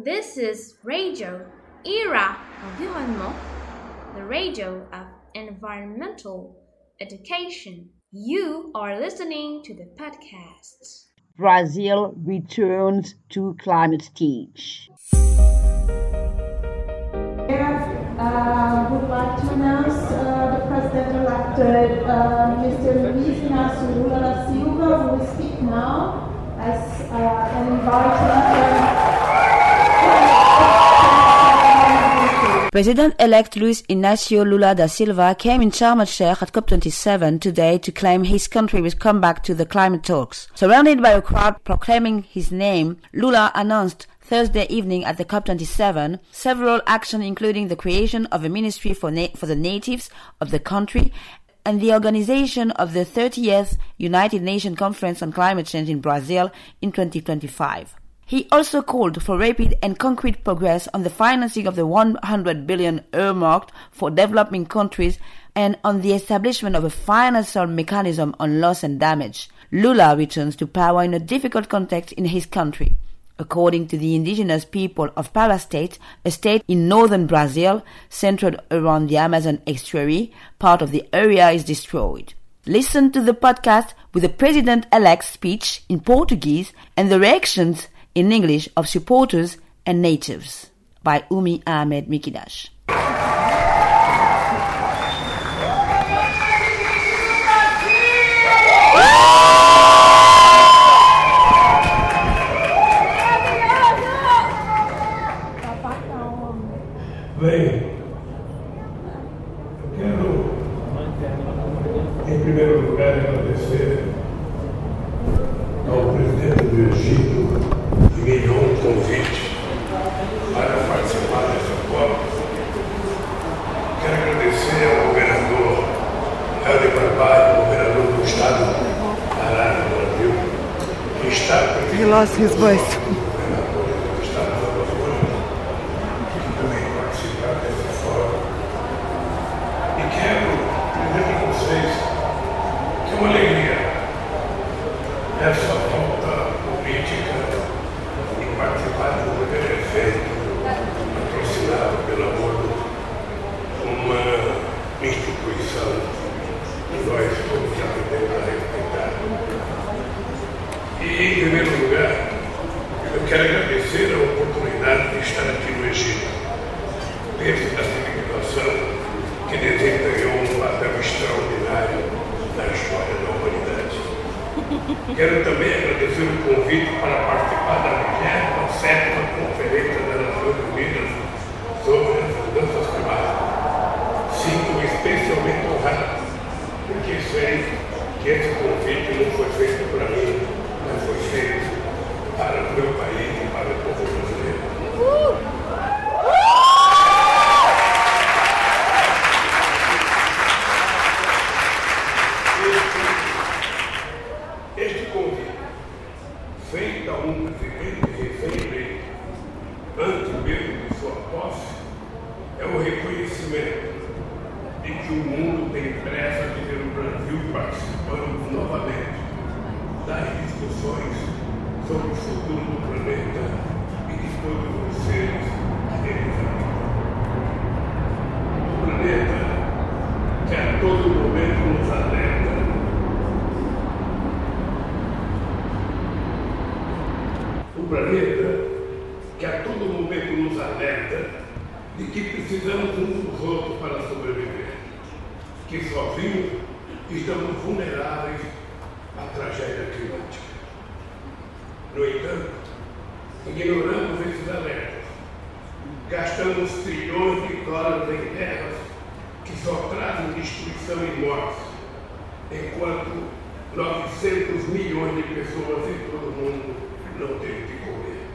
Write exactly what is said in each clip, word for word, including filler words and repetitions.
This is Radio Era Environnement, the radio of environmental education. You are listening to the podcast. Brazil returns to climate stage. I uh, would like to announce uh, the President-elected, uh, Mister Luiz Inácio Lula da Silva, who will speak now as uh, an invited. President-elect Luiz Inácio Lula da Silva came in Sharm el-Sheikh at COP twenty-seven today to claim his country will come back to the climate talks. Surrounded by a crowd proclaiming his name, Lula announced Thursday evening at the COP twenty-seven several actions including the creation of a ministry for, na- for the natives of the country and the organization of the thirtieth United Nations Conference on Climate Change in Brazil in twenty twenty-five. He also called for rapid and concrete progress on the financing of the one hundred billion dollars earmarked for developing countries and on the establishment of a financial mechanism on loss and damage. Lula returns to power in a difficult context in his country. According to the indigenous people of Pará State, a state in northern Brazil, centered around the Amazon estuary, part of the area is destroyed. Listen to the podcast with the president-elect's speech in Portuguese and the reactions in English of supporters and natives by Umi Ahmed Mikidash. Bem, eu quero, em primeiro lugar, agradecer ao presidente do Egito que me enviou um convite para participar dessa COP. Quero agradecer ao governador Helder Barbalho, governador do estado do Pará, no Brasil, que está presente. He lost his voice. É uma alegria essa volta política e participar de um grande evento patrocinado pela ONU, uma instituição que nós todos aprendemos a respeitar. E, em primeiro lugar, eu quero agradecer a oportunidade de estar aqui no Egito, dentro da civilização que desempenhou um papel extraordinário na história da humanidade. Quero também agradecer o convite para participar da vigésima sétima Conferência das Nações Unidas sobre as Mudanças Climáticas. Sinto-me especialmente honrado, porque sei que esse convite não foi feito para mim, mas foi feito para o meu país e para o povo brasileiro. Uh! Este convite, feito a um presidente recém-eleito, antes mesmo de sua posse, é o reconhecimento de que o mundo tem pressa de ver o Brasil participando novamente das discussões sobre o futuro do planeta e de todos os seres que deles habitam. O planeta que a todo momento nos alerta O planeta que a todo momento nos alerta de que precisamos uns dos outros para sobreviver, que sozinhos estamos vulneráveis à tragédia climática. No entanto, ignoramos esses alertas, gastamos trilhões de dólares em guerras que só trazem destruição e morte, enquanto novecentos milhões de pessoas em todo o mundo não tem o que comer.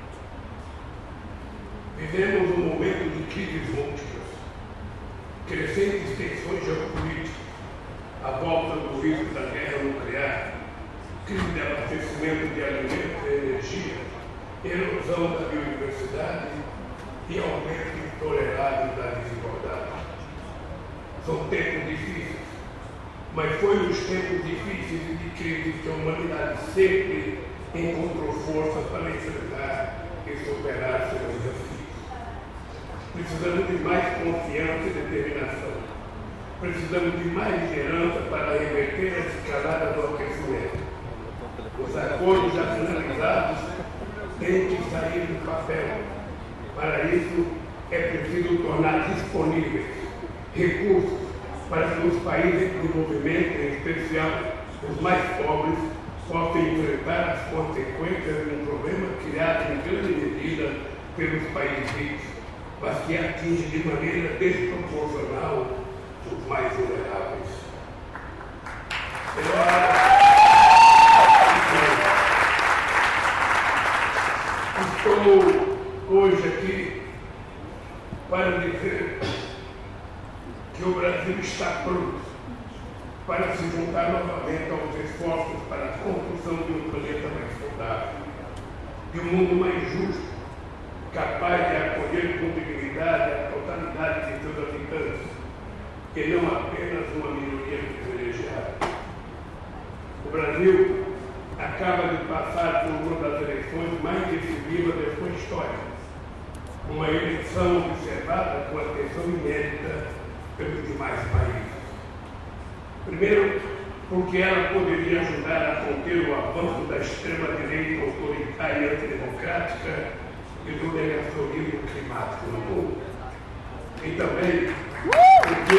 Vivemos um momento de crises múltiplas, crescentes tensões geopolíticas, a volta do risco da guerra nuclear, crise de abastecimento de alimentos e energia, erosão da biodiversidade e aumento intolerável da desigualdade. São tempos difíceis, mas foi nos tempos difíceis e de crise que a humanidade sempre encontrou força para enfrentar e superar seus Precisamos de mais confiança e determinação. Precisamos de mais liderança para reverter a escalada do aquecimento. Os acordos já finalizados têm que sair do papel. Para isso, é preciso tornar disponíveis recursos para que os países em desenvolvimento, em especial os mais pobres, possam enfrentar as consequências de um problema criado em grande medida pelos países ricos, mas que atinge de maneira desproporcional os mais vulneráveis. Estou hoje aqui para dizer que o Brasil está pronto para se juntar novamente aos esforços para a construção de um planeta mais saudável, de um mundo mais justo, capaz de acolher com dignidade a totalidade de seus habitantes, e não apenas uma minoria privilegiada. O Brasil acaba de passar por uma das eleições mais decisivas da sua história, uma eleição observada com atenção inédita pelos demais países. Primeiro, porque ela poderia ajudar a conter o avanço da extrema-direita autoritária e antidemocrática e do negacionismo climático no mundo. E também porque,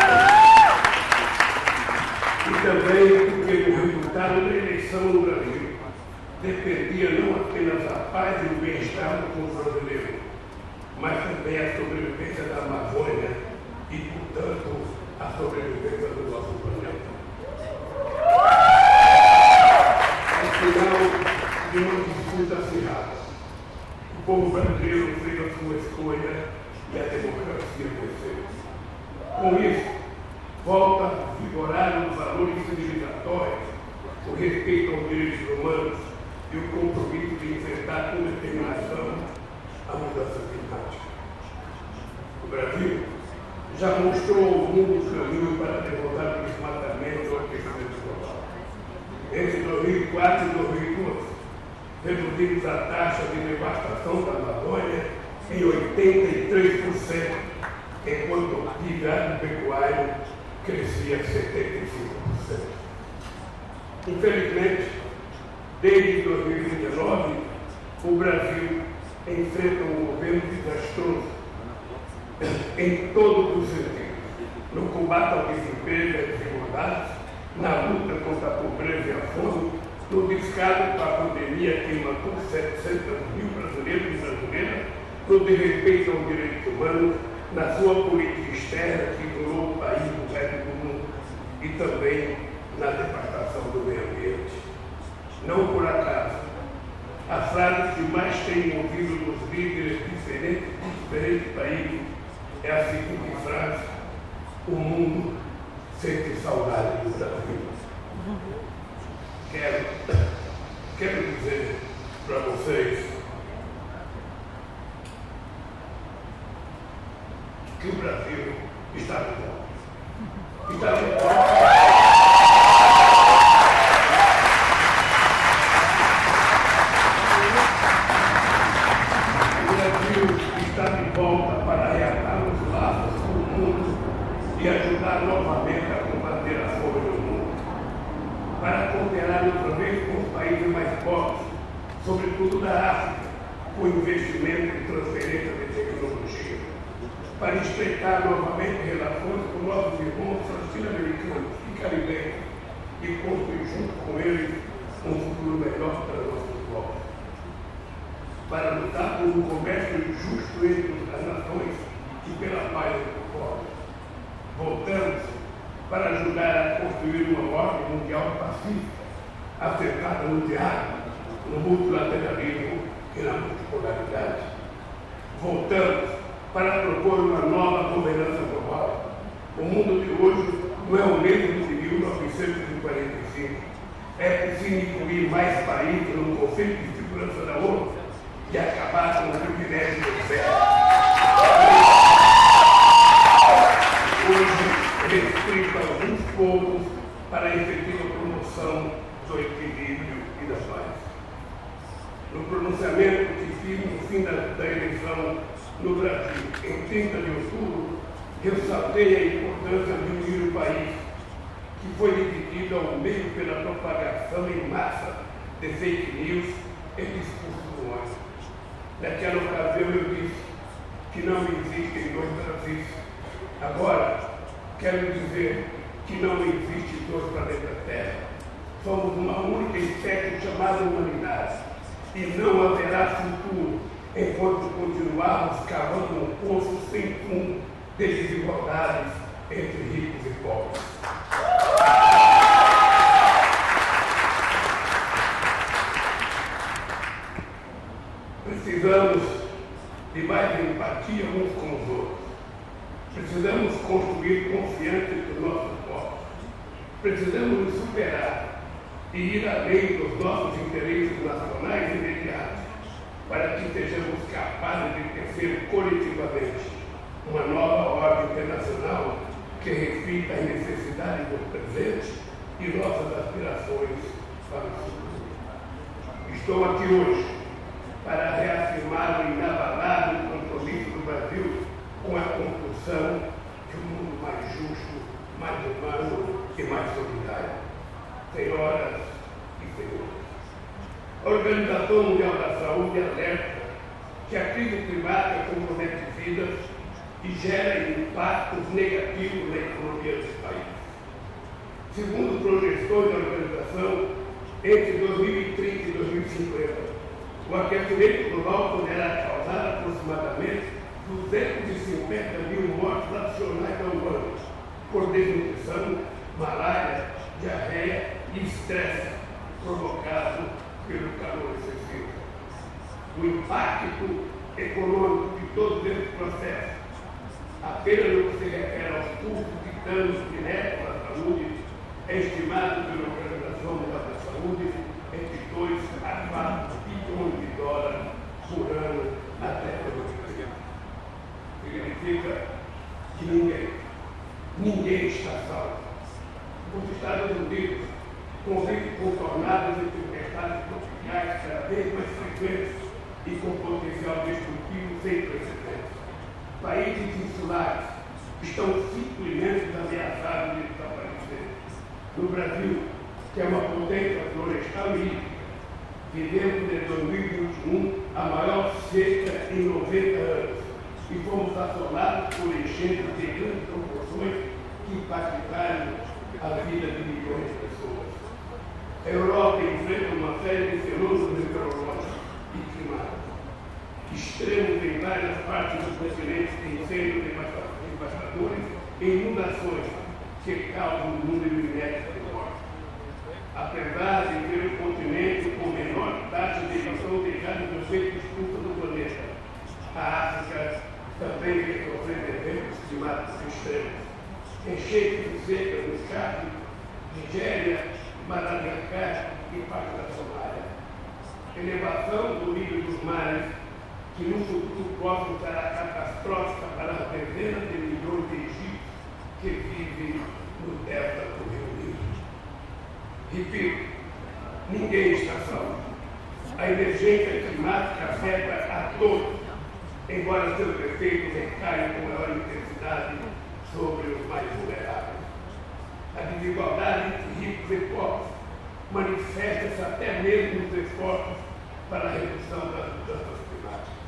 e também porque o resultado da eleição no Brasil dependia não apenas da paz e do bem-estar do povo brasileiro, mas também a sobrevivência da Amazônia e, portanto, a sobrevivência do nosso planeta. Ao final de uma disputa acirrada, o povo brasileiro fez a sua escolha e a democracia venceu. Com isso, volta a vigorar os valores civilizatórios, o respeito aos direitos humanos e o compromisso de enfrentar com determinação a mudança climática. O Brasil já mostrou ao mundo o caminho para derrotar o desmatamento e o aquecimento global. Entre dois mil e quatro e dois mil e doze, reduzimos a taxa de devastação da Amazônia em oitenta e três por cento, enquanto o P I B agropecuário crescia setenta e cinco por cento. Infelizmente, desde dois mil e dezenove, o Brasil enfrenta um governo desastroso em todos os sentidos, no combate ao desemprego e às desigualdades, na luta contra a pobreza e a fome, no descaso com a pandemia que matou setecentos mil brasileiros e brasileiras, no desrespeito aos direitos humanos, na sua política externa que isolou o país do resto do mundo e também na devastação do meio ambiente. Não por acaso, a frase que mais tem ouvido dos líderes de diferentes, diferentes países é a seguinte frase: o mundo sente saudade do Brasil. Quero, quero dizer para vocês que o Brasil está de volta. Está de volta. Para reatar os laços com o mundo e ajudar novamente a combater a fome no mundo. Para cooperar outra vez com os países mais pobres, sobretudo da África, com investimento em transferência de tecnologia. Para estreitar novamente relações com nossos irmãos latino-americanos e caribenhos e construir junto com eles um futuro melhor para nossos povos. Para lutar por um comércio justo entre as nações e pela paz entre os povos. Voltamos para ajudar a construir uma ordem mundial pacífica, assentada no diálogo, no multilateralismo e na multipolaridade. Voltamos para propor uma nova governança global. O mundo de hoje não é o mesmo de mil novecentos e quarenta e cinco. É preciso incluir mais países no Conselho de Segurança da ONU e acabar com o privilégio do céu. Hoje, respeito a alguns povos para a efetiva promoção do equilíbrio e da paz. No pronunciamento que fiz no fim da, da eleição no Brasil. Em trinta de outubro, ressaltei a importância de unir o país, que foi dividido ao meio pela propagação em massa de fake news e discursos do ódio. Naquela ocasião eu disse que não existem dois Brasis. Agora, quero dizer que não existe dois planetas Terra. Somos uma única espécie chamada humanidade. E não haverá futuro enquanto continuarmos cavando um poço sem fundo de desigualdades entre ricos e pobres. Precisamos de mais empatia uns com os outros. Precisamos construir confiança entre nossos povos. Precisamos nos superar e ir além dos nossos interesses nacionais imediatos, para que sejamos capazes de tecer coletivamente uma nova ordem internacional que reflita as necessidades do presente e nossas aspirações para o futuro. Estou aqui hoje para reafirmar o inabalável compromisso do Brasil com a construção de um mundo mais justo, mais humano e mais solidário. Senhoras e senhores, a Organização Mundial da Saúde alerta que a crise climática compromete vidas e gera impactos negativos na economia dos países. Segundo projeções da organização, entre dois mil e trinta e dois mil e cinquenta, o aquecimento global poderá causar aproximadamente duzentos e cinquenta mil mortes nacionais ao ano por desnutrição, malária, diarreia e estresse provocado pelo calor excessivo. O impacto econômico de todos esses processos, apenas no que se refere aos custos de danos diretos à saúde, é estimado pela Organização Mundial da Saúde entre dois a quatro bilhões de dólares por ano até dois mil e trinta. Significa que ninguém, ninguém está salvo. Os Estados Unidos convivem com tornados e tempestades tropicais cada vez mais frequentes e com potencial destrutivo sem precedentes. Países insulares estão simplesmente ameaçados de desaparecer. No Brasil, que é uma potência florestal e hídrica, vivemos em dois mil e vinte e um a maior seca em noventa anos e fomos assolados por enchentes de grandes proporções que impactaram a vida de milhões de pessoas. A Europa enfrenta uma série de fenômenos meteorológicos e climáticos. Extremos em várias partes do continente, incêndios devastadores e inundações que causam um número inédito de mortes. Apesar de ser o continente com menor taxa de emissão de gases do efeito estufa do planeta, a África também vem sofrendo eventos climáticos extremos. Enchentes e secas no Chad, Nigéria, Madagascar e parte da Somália. Elevação do nível dos mares, que no futuro próximo será catastrófica para as dezenas de milhões de egípcios que vivem no delta do Rio Nilo. Repito, ninguém está salvo. A emergência climática afeta a todos, embora seus efeitos recaiam com maior intensidade sobre os mais vulneráveis. A desigualdade entre ricos e pobres manifesta-se até mesmo nos esforços para a redução das mudanças climáticas.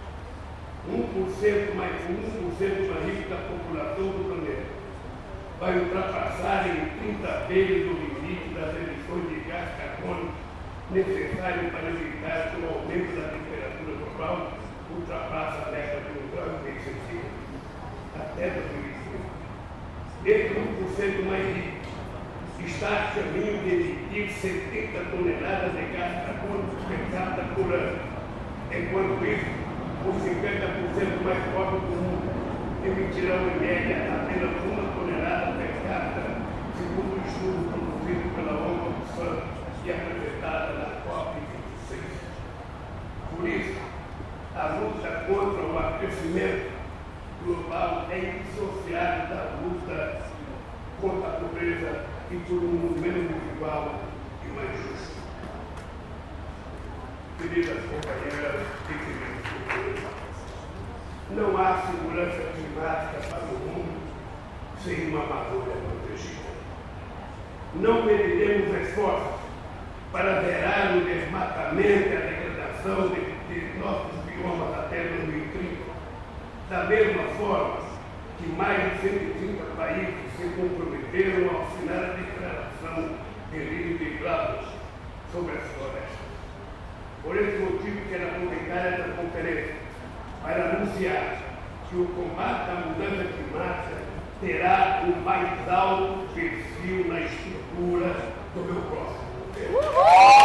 um por cento mais um por cento mais rico da população do planeta vai ultrapassar em trinta vezes o limite das emissões de gás carbônico necessário para evitar que o aumento da temperatura global ultrapasse a meta de um grau e meio centímetros até dois mil e cinco. Esse um por cento mais rico está a caminho de emitir setenta toneladas de gás carbônico per capita por ano. Enquanto isso, os cinquenta por cento mais pobres do mundo emitirão em média apenas uma tonelada per capita, segundo o estudo produzido pela Oxfam e apresentada na COP vinte e seis. Por isso, a luta contra o aquecimento global é indissociável da luta contra a pobreza e por um mundo menos desigual e mais justo. Queridas companheiras e queridos companheiros, Não há segurança climática para o mundo sem uma Amazônia protegida. Não mediremos esforços para zerar o desmatamento e a degradação de, de nossos biomas até dois mil e trinta. Da mesma forma que mais de cento e trinta países se comprometeram a assinar a declaração de Rio de Glasgow sobre as florestas. Por esse motivo, quero aproveitar essa conferência para anunciar que o combate à mudança climática terá o mais alto perfil na estrutura do meu próximo governo.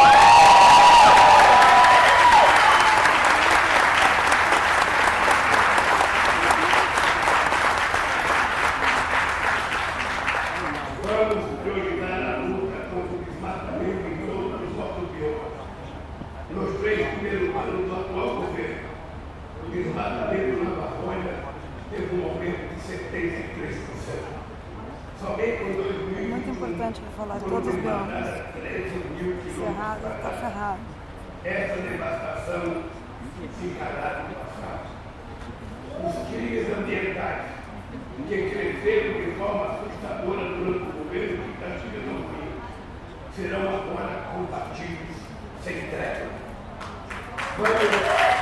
Vamos priorizar a luta contra o desmatamento em todos os nossos biomas. Nos três primeiros anos do atual governo, o desmatamento na Amazônia teve um aumento de setenta e três por cento. Somente em dois mil e vinte e um, muito importante para falar de todos os biomas. Cerrado está ferrado. Essa devastação ficará no passado. Os crimes ambientais que cresceram de forma assustadora durante o governo de Castilho Novinho serão agora combatidos sem trégua. Vamos,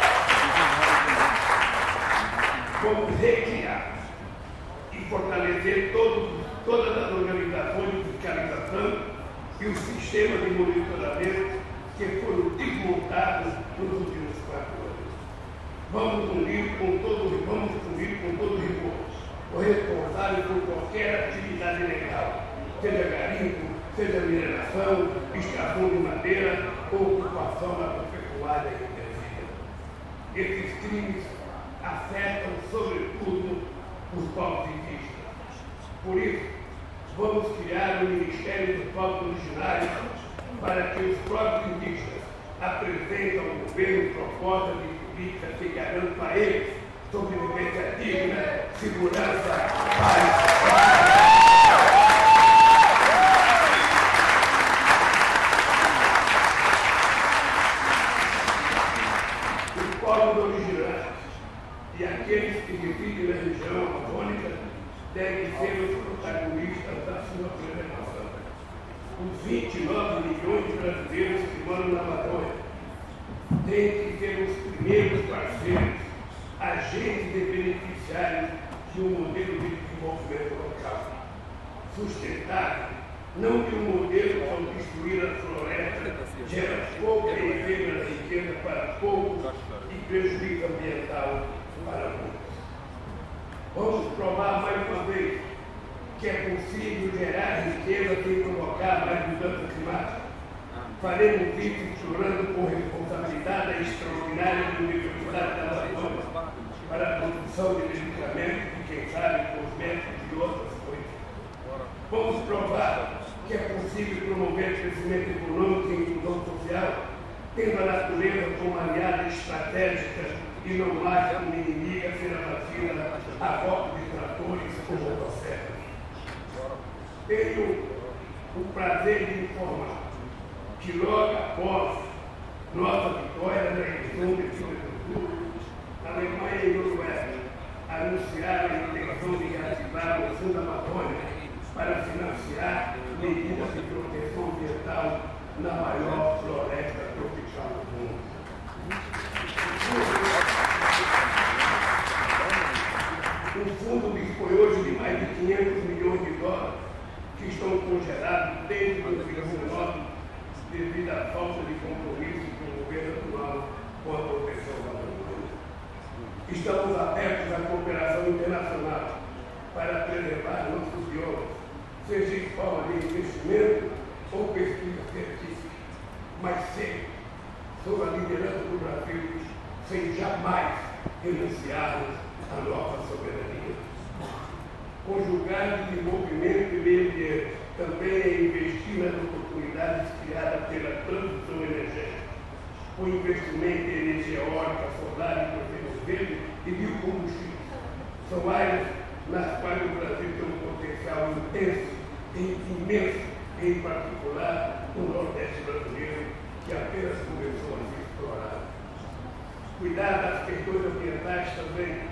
vamos recriar e fortalecer todos, todas as organizações de fiscalização e o sistema de monitoramento que foram desmontados nos últimos quatro anos. Vamos unir com todo, vamos unir com todo rigor o responsável por qualquer atividade legal, seja garimpo, seja mineração, extração de madeira ou ocupação agropecuária indevida. Esses crimes afetam, sobretudo, os povos indígenas. Por isso, vamos criar o Ministério dos Povos Originários para que os próprios indígenas apresentem ao governo propostas de políticas que garantam a eles sobrevivência digna, segurança, paz. Os povos originários e aqueles que vivem na região amazônica devem ser os protagonistas da sua preservação. Os vinte e nove milhões de brasileiros que moram na Amazônia têm que ser os primeiros parceiros, agentes e beneficiários de um modelo de desenvolvimento local, sustentável, não de um modelo que, ao destruir a floresta, gera pouca e efêmera riqueza para poucos e prejuízo ambiental para muitos. Vamos provar mais uma vez que é possível gerar riqueza sem provocar mais mudança climática. Faremos isso explorando com responsabilidade a extraordinária Universidade da Amazônia para a produção de medicamentos e, quem sabe, cosméticos e outras coisas. Vamos provar que é possível promover crescimento econômico e inclusão social, tendo a natureza como aliada estratégica e não haja uma inimiga ser a vacina a golpe de tratores ou motosserras. Tenho o prazer de informar que logo após nossa vitória na eleição de Sul, a Alemanha e a Noruega anunciaram a intenção de reativar o Fundo Amazônia para financiar medidas de proteção ambiental na maior floresta tropical do mundo. O fundo dispõe hoje de mais de quinhentos milhões de dólares que estão congelados desde dois mil e dezenove devido à falta de compromisso com o governo atual com a proteção da Amazônia. Estamos abertos à cooperação internacional para preservar nossos biomas, seja em forma de investimento ou pesquisa científica, mas sempre sob a liderança do Brasil, sem jamais renunciarmos à nossa soberania. Conjugar desenvolvimento e meio ambiente também é investir nas oportunidades criadas pela transição energética, o investimento em energia eólica, solar, hidrogênio verde e biocombustíveis. São áreas nas quais o Brasil tem um potencial intenso e imenso, em particular no Nordeste brasileiro, que apenas começou a ser explorado. Cuidar das questões ambientais também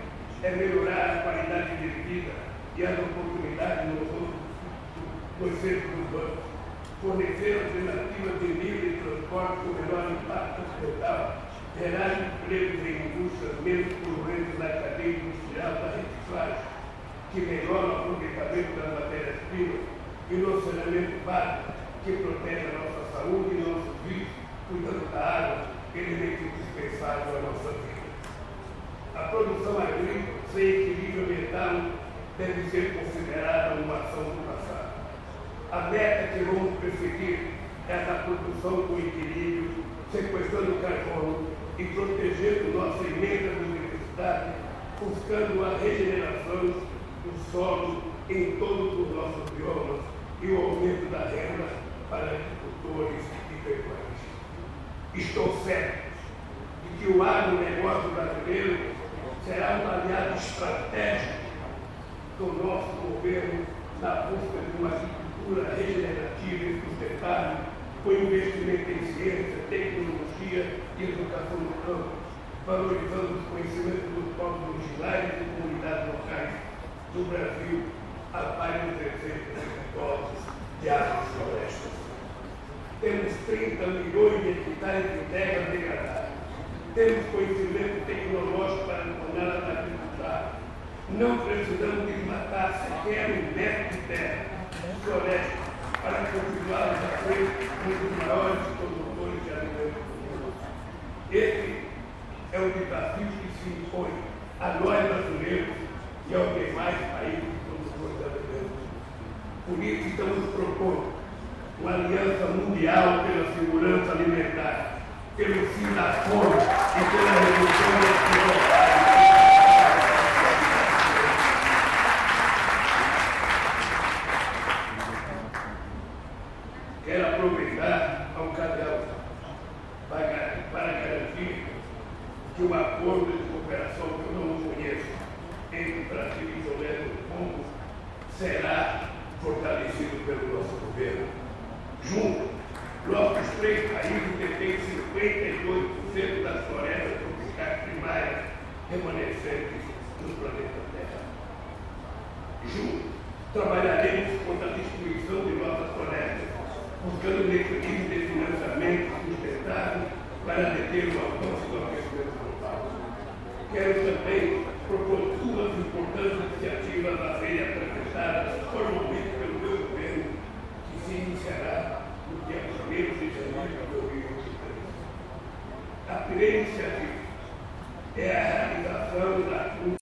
é melhorar a qualidade de vida e as oportunidades nos dos seres urbanos, fornecer alternativas de livre transporte com menor impacto ambiental, gerar empregos em indústrias menos poluentes na cadeia industrial da reciclagem, que melhora o aproveitamento das matérias-primas e no saneamento básico, que protege a nossa saúde e nossos vícios, cuidando da água, elemento indispensável à nossa vida. A produção agrícola sem equilíbrio ambiental deve ser considerada uma ação do passado. A meta que vamos perseguir é a da produção com equilíbrio, sequestrando carbono e protegendo nossa imensa biodiversidade, buscando a regeneração do solo em todos os nossos biomas e o aumento da renda para agricultores e pecuaristas. Estou certo de que o agronegócio brasileiro será um aliado estratégico do nosso governo na busca de uma agricultura regenerativa e sustentável, com investimento em ciência, tecnologia e educação no campo, valorizando os conhecimentos dos povos originários e comunidades locais do Brasil, a vários exemplos exitosos de áreas florestas. Temos trinta milhões de hectares de terra degradada. Temos conhecimento tecnológico para torná-la agricultura. Não precisamos desmatar sequer um metro de terra floresta para continuar a ser um dos maiores produtores de alimentos do mundo. Esse é o desafio que se impõe a nós brasileiros e aos demais países produtores de alimentos. Por isso estamos propondo uma aliança mundial pela segurança alimentar, pelo fim da fome e pela redução das desigualdades. Quero aproveitar a ocasião para garantir que o acordo de cooperação que eu não conheço entre o Brasil e o Leste do Congo será fortalecido pelo nosso governo. Juntos, nossos três países detêm cinquenta e dois por cento das florestas tropicais primárias remanescentes no planeta Terra. Juntos, trabalharemos contra a destruição de nossas florestas, buscando um equilíbrio de financiamento sustentável para deter o avanço do aquecimento global. Quero também propor duas importantes iniciativas a serem apresentadas formalmente pelo meu governo, que se iniciará no dia primeiro de janeiro de dois mil e vinte e três. A primeira iniciativa é a